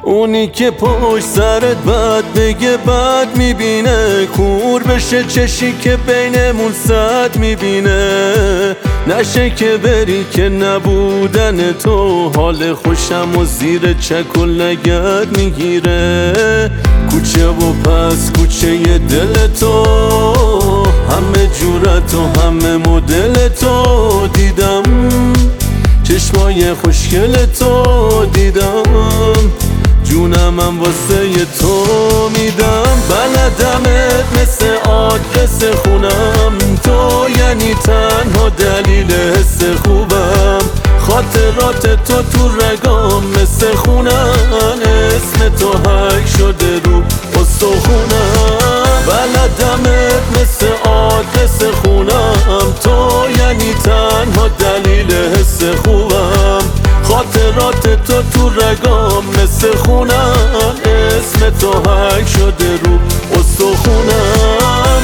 اونی که پشت سرت بد بگه بد میبینه، کور بشه چشی که بینمون صد میبینه. نشه که بری که نبودن تو حال خوشم و زیر چک و لگد میگیره. کوچه و پس کوچه دل تو، همه جورت و همه مدل تو دیدم، چشمای خوشگل تو دیدم، جونمم واسه تو میدم. بلدمت مثل آدرس خونم، تو یعنی تنها دلیل حس خوبم. خاطرات تو رگام مثل خونن، اسم تو حک شده رو استخونم. بلدمت مثل آدرس خونم، تو یعنی تنها دلیل حس خوبم. خاطرات تو رگام مثل خونن، اسم تو حک شده رو استخونم.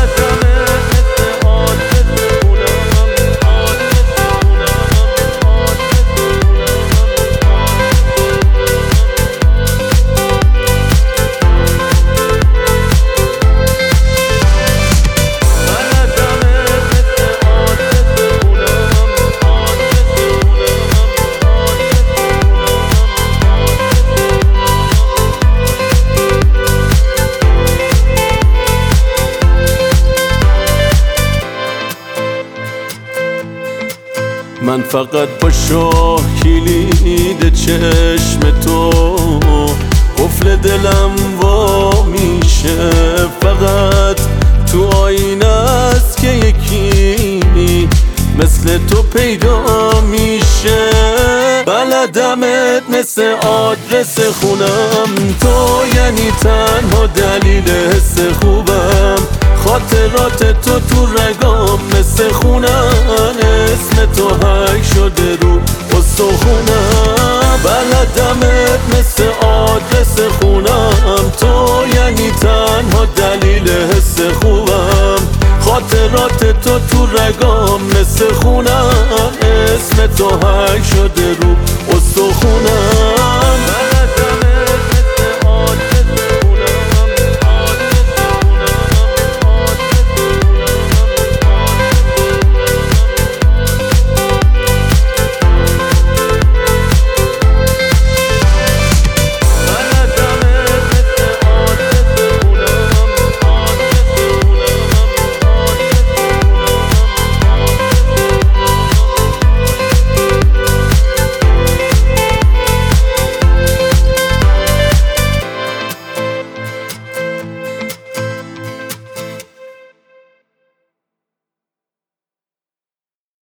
من فقط با شاه کلید چشم تو قفل دلم وا میشه. فقط تو آینه است که یکی مثل تو پیدا میشه. بلدمت مثل آدرس خونم، تو یعنی تنها دلیل حس خوبم. خاطرات تو رگام مثل خونن، اسم تو حک شده رو استخونم. بلدمت مثل آدرس خونم، تو یعنی تنها دلیل حس خوبم. خاطرات تو رگام مثل خونن، اسم تو حک شده رو استخونم.